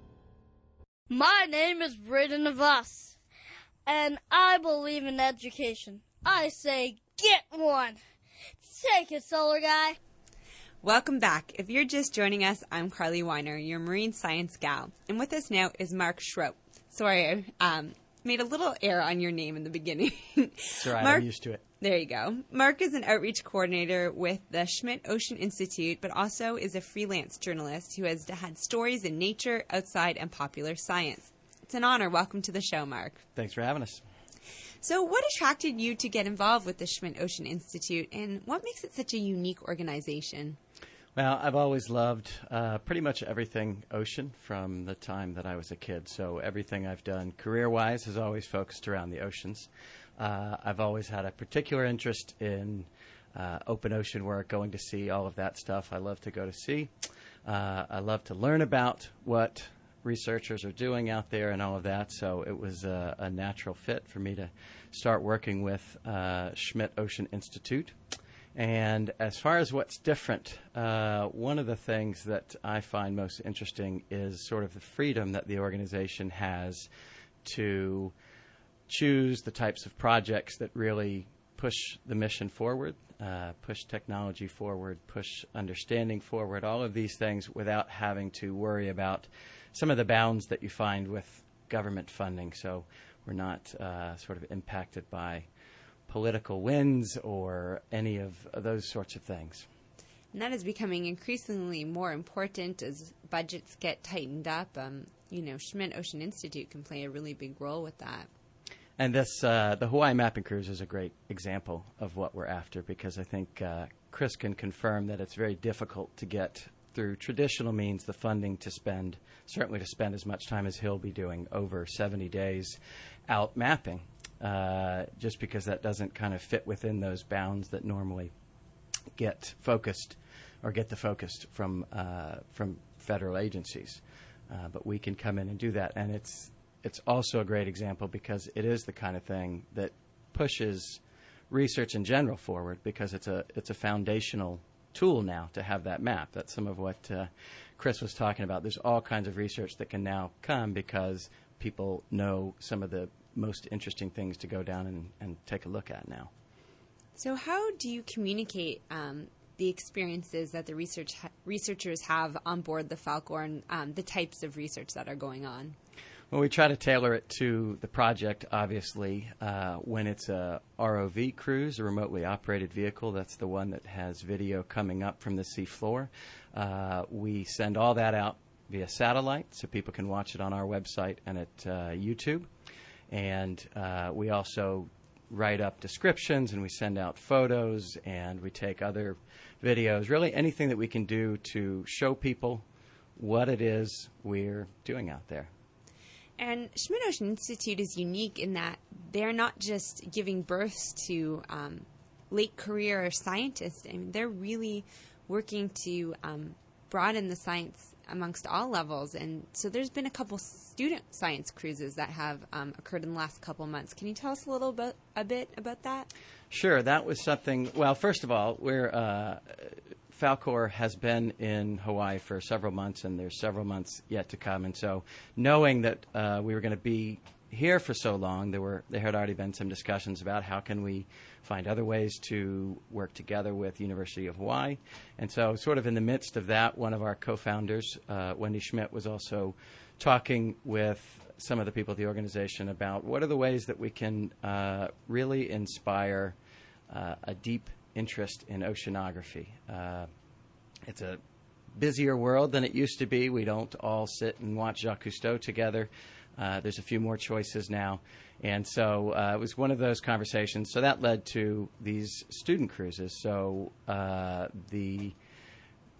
My name is Braden Navas, and I believe in education. I say get one. Take it, Solar Guy. Welcome back. If you're just joining us, I'm Carly Weiner, your marine science gal. And with us now is Mark Schroep. Sorry, I um, made a little error on your name in the beginning. It's all right, Mark, I'm used to it. There you go. Mark is an outreach coordinator with the Schmidt Ocean Institute, but also is a freelance journalist who has had stories in nature, outside, and popular science. It's an honor. Welcome to the show, Mark. Thanks for having us. So what attracted you to get involved with the Schmidt Ocean Institute, and what makes it such a unique organization? Well, I've always loved uh, pretty much everything ocean from the time that I was a kid. So everything I've done career-wise has always focused around the oceans. Uh, I've always had a particular interest in uh, open ocean work, going to sea, all of that stuff. I love to go to sea. Uh, I love to learn about what researchers are doing out there and all of that. So it was a, a natural fit for me to start working with uh, Schmidt Ocean Institute. And as far as what's different, uh, one of the things that I find most interesting is sort of the freedom that the organization has to choose the types of projects that really push the mission forward, uh, push technology forward, push understanding forward, all of these things without having to worry about some of the bounds that you find with government funding. So we're not uh, sort of impacted by political winds or any of those sorts of things. And that is becoming increasingly more important as budgets get tightened up. Um, you know, Schmidt Ocean Institute can play a really big role with that. And this, uh, the Hawaii Mapping Cruise is a great example of what we're after, because I think uh, Chris can confirm that it's very difficult to get through traditional means the funding to spend, certainly to spend as much time as he'll be doing over seventy days out mapping, uh, just because that doesn't kind of fit within those bounds that normally get focused or get the focus from uh, from federal agencies. Uh, but we can come in and do that, and it's it's also a great example because it is the kind of thing that pushes research in general forward, because it's a it's a foundational tool now to have that map. That's some of what uh, Chris was talking about. There's all kinds of research that can now come because people know some of the most interesting things to go down and, and take a look at now. So how do you communicate um, the experiences that the research ha- researchers have on board the Falcon, um, the types of research that are going on? Well, we try to tailor it to the project, obviously. Uh, when it's a R O V cruise, a remotely operated vehicle, that's the one that has video coming up from the seafloor. Uh, we send all that out via satellite so people can watch it on our website and at uh, YouTube. And uh, we also write up descriptions, and we send out photos, and we take other videos, really anything that we can do to show people what it is we're doing out there. And Schmidt Ocean Institute is unique in that they're not just giving birth to um, late career scientists. I mean, they're really working to um, broaden the science amongst all levels. And so there's been a couple student science cruises that have um, occurred in the last couple months. Can you tell us a little bit, a bit about that? Sure. That was something, well, first of all, we're uh, Falcor has been in Hawaii for several months, and there's several months yet to come. And so knowing that uh, we were going to be here for so long, there were there had already been some discussions about how can we find other ways to work together with University of Hawaii. And so sort of in the midst of that, one of our co-founders, uh, Wendy Schmidt, was also talking with some of the people at the organization about what are the ways that we can uh, really inspire uh, a deep interest in oceanography. Uh, it's a busier world than it used to be. We don't all sit and watch Jacques Cousteau together. Uh, there's a few more choices now. And so uh, it was one of those conversations. So that led to these student cruises. So uh, the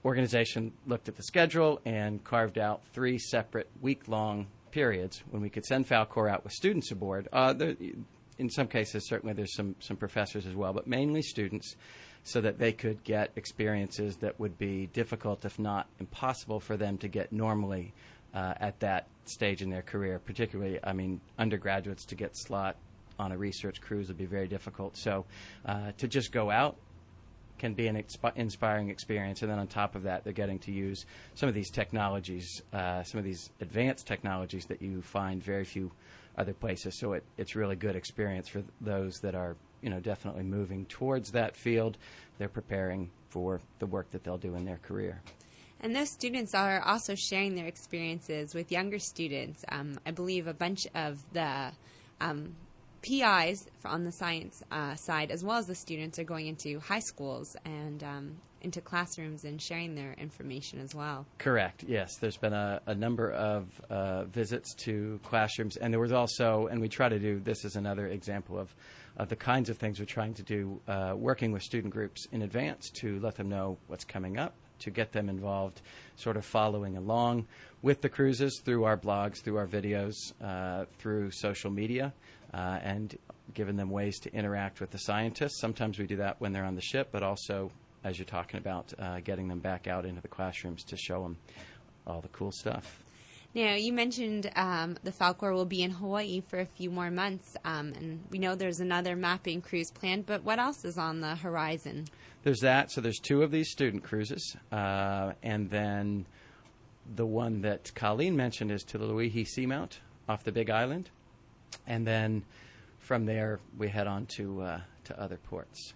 organization looked at the schedule and carved out three separate week-long periods when we could send Falkor out with students aboard. Uh, there, in some cases, certainly there's some, some professors as well, but mainly students, so that they could get experiences that would be difficult, if not impossible, for them to get normally uh, at that stage in their career. Particularly, I mean, undergraduates to get slot on a research cruise would be very difficult. So uh, to just go out can be an expi- inspiring experience. And then on top of that, they're getting to use some of these technologies, uh, some of these advanced technologies that you find very few other places. So it, it's really good experience for th- those that are, you know, definitely moving towards that field. They're preparing for the work that they'll do in their career. And those students are also sharing their experiences with younger students. Um, I believe a bunch of the um, P Is on the science uh, side, as well as the students, are going into high schools and um, into classrooms and sharing their information as well. Correct, yes. There's been a, a number of uh, visits to classrooms, and there was also, and we try to do, this is another example of, of the kinds of things we're trying to do, uh, working with student groups in advance to let them know what's coming up, to get them involved, sort of following along with the cruises through our blogs, through our videos, uh, through social media, uh, and giving them ways to interact with the scientists. Sometimes we do that when they're on the ship, but also, as you're talking about, uh, getting them back out into the classrooms to show them all the cool stuff. Now, you mentioned um, the Falkor will be in Hawaii for a few more months, um, and we know there's another mapping cruise planned, but what else is on the horizon? There's that. So there's two of these student cruises, uh, and then the one that Colleen mentioned is to the Loihi Seamount off the Big Island, and then from there we head on to uh, to other ports.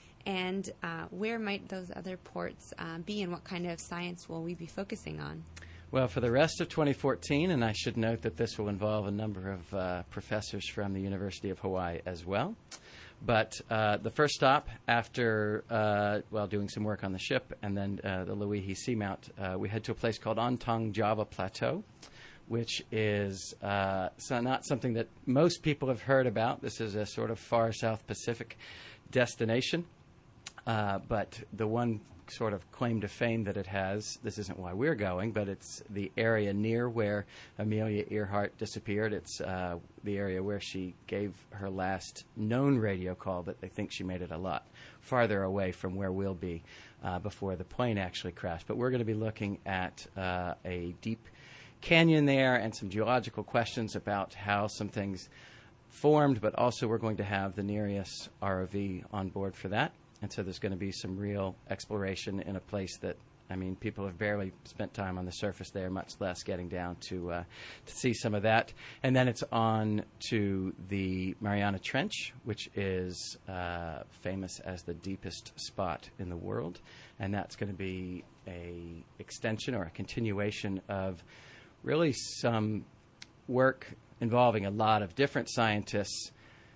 And uh, where might those other ports uh, be, and what kind of science will we be focusing on? Well, for the rest of twenty fourteen, and I should note that this will involve a number of uh, professors from the University of Hawaii as well. But uh, the first stop after, uh, well, doing some work on the ship and then uh, the Loihi Seamount, uh, we head to a place called Ontong Java Plateau, which is uh, so not something that most people have heard about. This is a sort of far South Pacific destination. Uh, but the one sort of claim to fame that it has, this isn't why we're going, but it's the area near where Amelia Earhart disappeared. It's uh, the area where she gave her last known radio call, but they think she made it a lot farther away from where we'll be uh, before the plane actually crashed. But we're going to be looking at uh, a deep canyon there and some geological questions about how some things formed, but also we're going to have the Nereus R O V on board for that. And so there's going to be some real exploration in a place that, I mean, people have barely spent time on the surface there, much less getting down to uh, to see some of that. And then it's on to the Mariana Trench, which is uh, famous as the deepest spot in the world. And that's going to be a extension or a continuation of really some work involving a lot of different scientists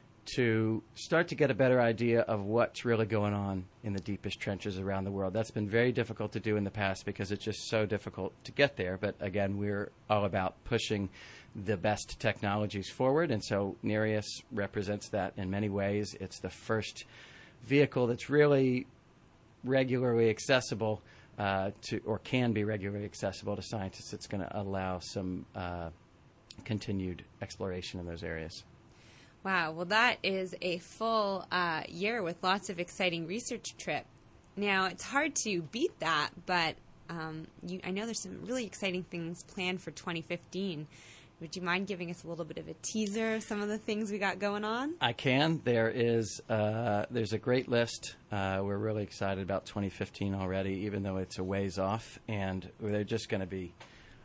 to start to get a better idea of what's really going on in the deepest trenches around the world. That's been very difficult to do in the past because it's just so difficult to get there. But again, we're all about pushing the best technologies forward, and so Nereus represents that in many ways. It's the first vehicle that's really regularly accessible uh, to, or can be regularly accessible to scientists. It's going to allow some uh, continued exploration in those areas. Wow, well, that is a full uh, year with lots of exciting research trip. Now, it's hard to beat that, but um, you, I know there's some really exciting things planned for twenty fifteen. Would you mind giving us a little bit of a teaser of some of the things we got going on? I can. There is uh, there's a great list. Uh, we're really excited about twenty fifteen already, even though it's a ways off, and they're just going to be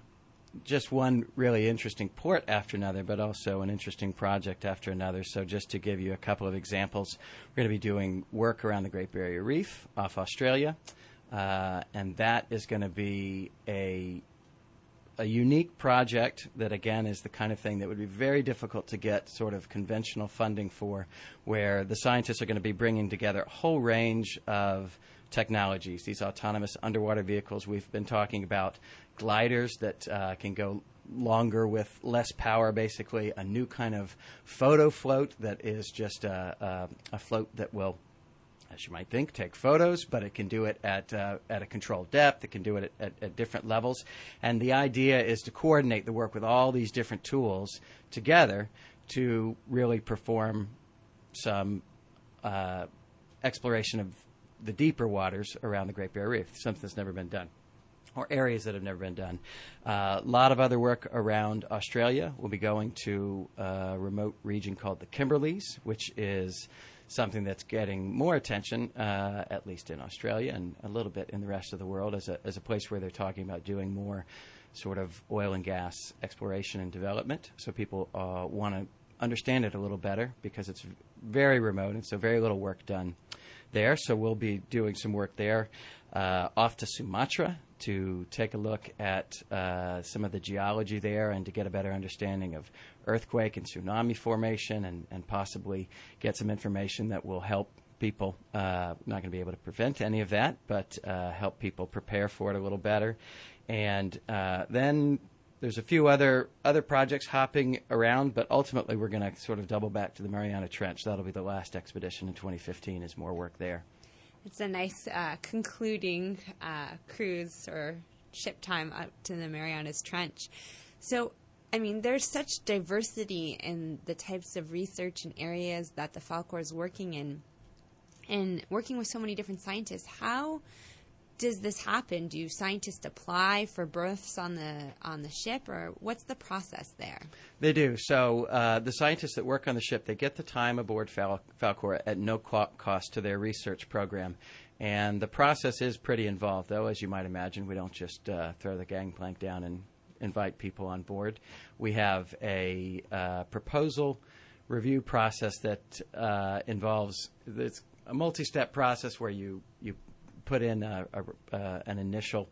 just one really interesting port after another, but also an interesting project after another. So just to give you a couple of examples, we're going to be doing work around the Great Barrier Reef off Australia, uh, and that is going to be a a unique project that, again, is the kind of thing that would be very difficult to get sort of conventional funding for, where the scientists are going to be bringing together a whole range of technologies, these autonomous underwater vehicles. We've been talking about gliders that uh, can go longer with less power, basically a new kind of photo float that is just a, a, a float that will as you might think, take photos, but it can do it at uh, at a controlled depth. It can do it at, at, at different levels. And the idea is to coordinate the work with all these different tools together to really perform some uh, exploration of the deeper waters around the Great Barrier Reef, something that's never been done, or areas that have never been done. A uh, lot of other work around Australia. We'll be going to a remote region called the Kimberleys, which is something that's getting more attention, uh, at least in Australia and a little bit in the rest of the world, as a, as a place where they're talking about doing more sort of oil and gas exploration and development. So people uh, want to understand it a little better because it's very remote and so very little work done there. So we'll be doing some work there. Uh, off to Sumatra to take a look at uh, some of the geology there and to get a better understanding of earthquake and tsunami formation and, and possibly get some information that will help people. Uh, not going to be able to prevent any of that, but uh, help people prepare for it a little better. And uh, then there's a few other other projects hopping around, but ultimately we're going to sort of double back to the Mariana Trench. That'll be the last expedition in twenty fifteen, is more work there. It's a nice uh, concluding uh, cruise or ship time up to the Marianas Trench. So, I mean, there's such diversity in the types of research and areas that the Falkor is working in, and working with so many different scientists. How does this happen? Do scientists apply for berths on the on the ship, or what's the process there? They do. So uh, the scientists that work on the ship, they get the time aboard Fal- Falkor at no co- cost to their research program. And the process is pretty involved, though, as you might imagine. We don't just uh, throw the gangplank down and invite people on board. We have a uh, proposal review process that uh, involves it's a multi-step process where you, you put in a, a, uh, an initial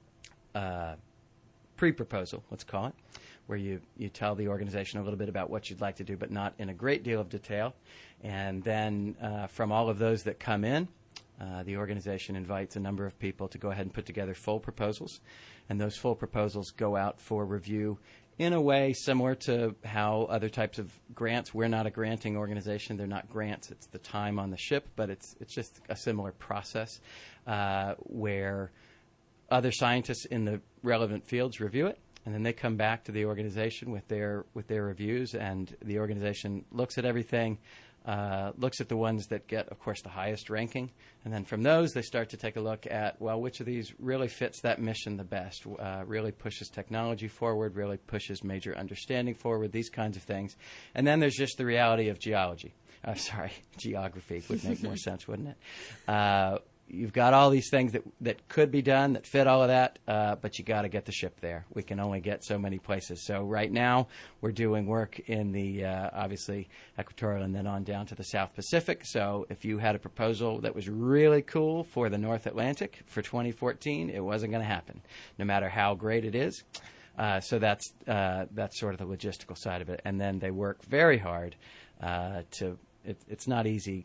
uh, pre-proposal, let's call it, where you, you tell the organization a little bit about what you'd like to do, but not in a great deal of detail. And then uh, from all of those that come in, uh, the organization invites a number of people to go ahead and put together full proposals. And those full proposals go out for review in a way similar to how other types of grants. We're not a granting organization. They're not grants. It's the time on the ship, but it's it's just a similar process uh, where other scientists in the relevant fields review it, and then they come back to the organization with their with their reviews, and the organization looks at everything, uh, looks at the ones that get, of course, the highest ranking, and then from those they start to take a look at, well, which of these really fits that mission the best, uh, really pushes technology forward, really pushes major understanding forward, these kinds of things. And then there's just the reality of geology. Uh, sorry, geography would make more sense, wouldn't it? Uh, You've got all these things that that could be done, that fit all of that, uh, but you got to get the ship there. We can only get so many places. So right now we're doing work in the, uh, obviously, equatorial and then on down to the South Pacific. So if you had a proposal that was really cool for the North Atlantic for twenty fourteen, it wasn't going to happen, no matter how great it is. Uh, so that's uh, that's sort of the logistical side of it. And then they work very hard uh, to, it, it's not easy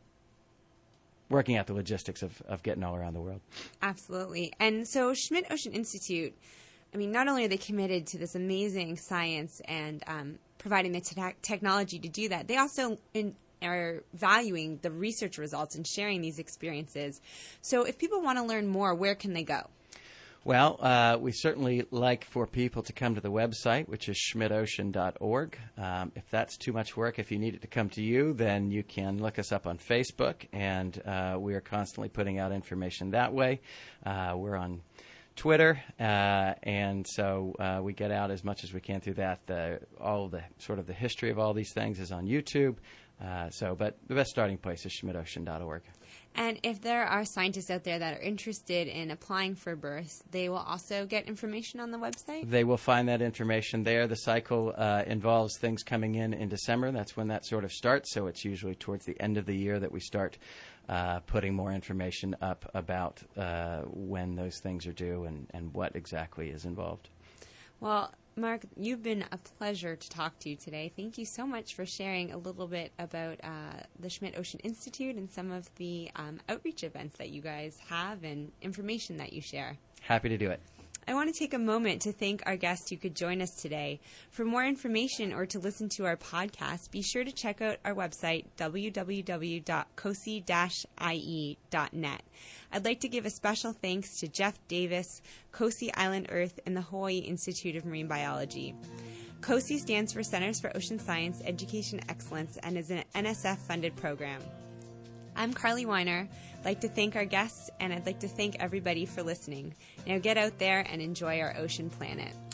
working out the logistics of, of getting all around the world. Absolutely. And so Schmidt Ocean Institute, I mean, not only are they committed to this amazing science and um, providing the te- technology to do that, they also in, are valuing the research results and sharing these experiences. So if people want to learn more, where can they go? Well, uh, we certainly like for people to come to the website, which is schmidt ocean dot org. Um, if that's too much work, if you need it to come to you, then you can look us up on Facebook, and uh, we are constantly putting out information that way. Uh, we're on Twitter, uh, and so uh, we get out as much as we can through that. The, all the sort of the history of all these things is on YouTube. Uh, so, but the best starting place is schmidt ocean dot org. And if there are scientists out there that are interested in applying for berths, they will also get information on the website? They will find that information there. The cycle uh, involves things coming in in December. That's when that sort of starts. So it's usually towards the end of the year that we start uh, putting more information up about uh, when those things are due and, and what exactly is involved. Well, Mark, you've been a pleasure to talk to you today. Thank you so much for sharing a little bit about uh, the Schmidt Ocean Institute and some of the um, outreach events that you guys have and information that you share. Happy to do it. I want to take a moment to thank our guest who could join us today. For more information or to listen to our podcast, be sure to check out our website, w w w dot cosi dash i e dot net. I'd like to give a special thanks to Jeff Davis, Cosi Island Earth, and the Hawaii Institute of Marine Biology. COSI stands for Centers for Ocean Science Education Excellence and is an N S F-funded program. I'm Carly Weiner. I'd like to thank our guests, and I'd like to thank everybody for listening. Now get out there and enjoy our ocean planet.